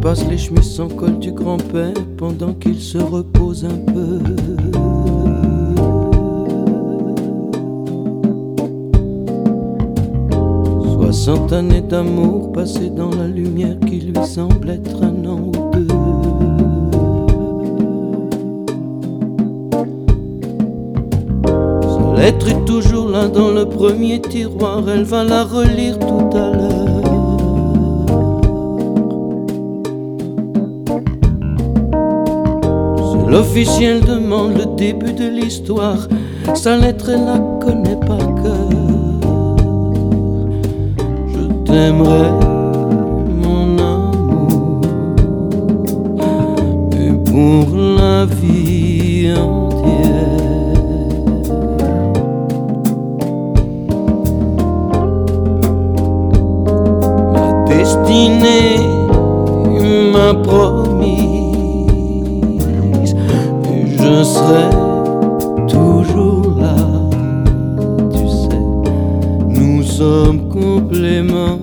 repasse les chemises sans col du grand-père pendant qu'il se repose un peu. 60 années d'amour passées dans la lumière qui lui semble être un an ou deux. Sa lettre est toujours là dans le premier tiroir, elle va la relire tout à l'heure. C'est l'officiel demande le début de l'histoire, sa lettre elle la connaît par cœur. J'aimerais mon amour et pour la vie entière. Ma destinée m'a promise et je serai toujours là. Tu sais, nous sommes complémentaires.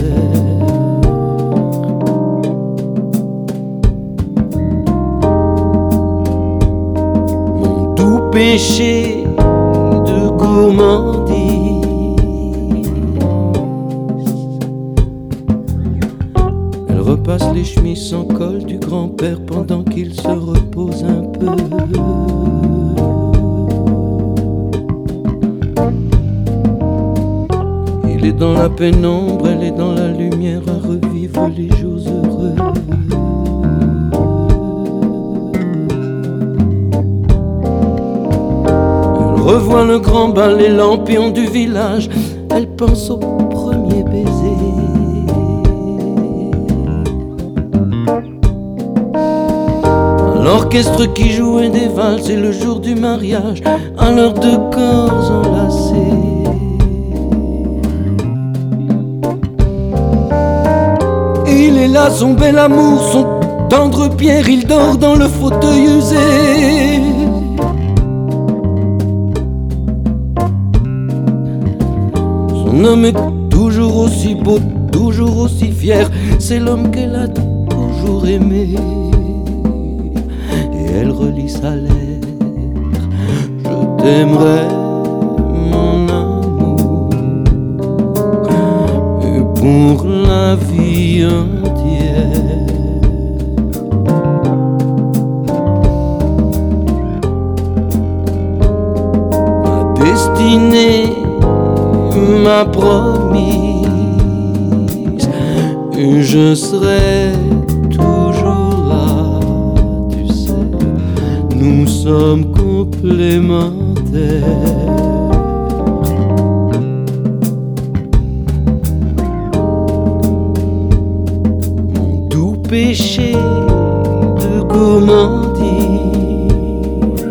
Mon doux péché de gourmandise, elle repasse les chemises sans col du grand-père pendant qu'il se repose un peu. Il est dans la pénombre, elle est dans la lumière à revivre les jours heureux. Elle revoit le grand bal, les lampions du village, elle pense au premier baiser. À l'orchestre qui jouait des valses et le jour du mariage, à leurs deux corps enlacés. Il est là, son bel amour, son tendre pierre, il dort dans le fauteuil usé. Son homme est toujours aussi beau, toujours aussi fier, c'est l'homme qu'elle a toujours aimé. Et elle relit sa lettre, je t'aimerai mon amour et pour la vie entière. Ma destinée m'a promise et je serai toujours là. Tu sais, nous sommes complémentaires. Péché de gourmandise,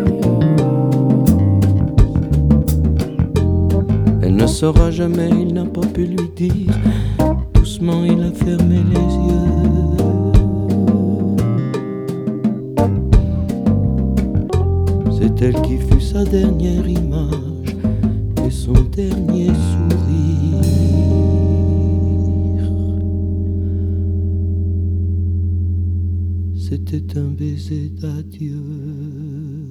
elle ne saura jamais, il n'a pas pu lui dire. Doucement il a fermé les yeux. C'est elle qui fut sa dernière image et son dernier sourire. C'était un baiser d'adieu.